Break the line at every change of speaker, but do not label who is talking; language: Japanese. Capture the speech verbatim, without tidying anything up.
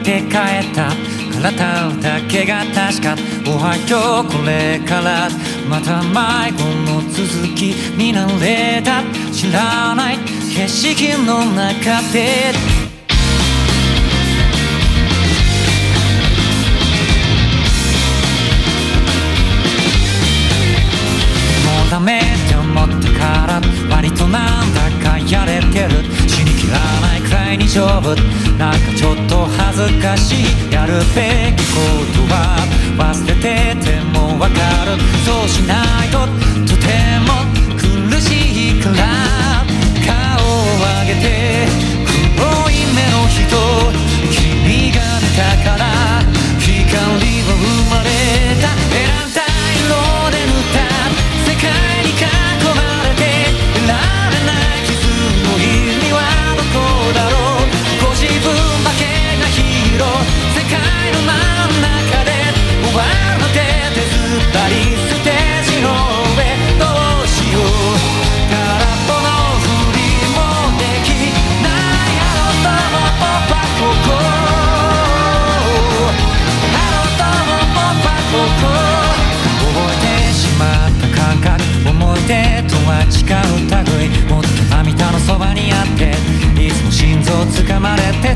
て帰った体だけが確か。おはようこれからまた迷子の続き見慣れた知らない景色の中でもうダメって思ったから割となんだかやれてる。死にきらないくらいに丈夫。なんかちょっと恥ずかしい。やるべきことは忘れててもわかる。そうしないととても苦しいから顔を上げて黒い目の人君が見たから光は生まれた。選んだ色で塗った世界に囲まれて得られない傷の意味はどこだろう。ご自分だけがヒーロー世界の真ん中で終わるまで手ずったりステージの上どうしよう。空っぽのふりもできないあのともポパここあのともポパここ覚えてしまった感覚思い出とは違う類もっと涙のそばにあっていつも心臓つかまれて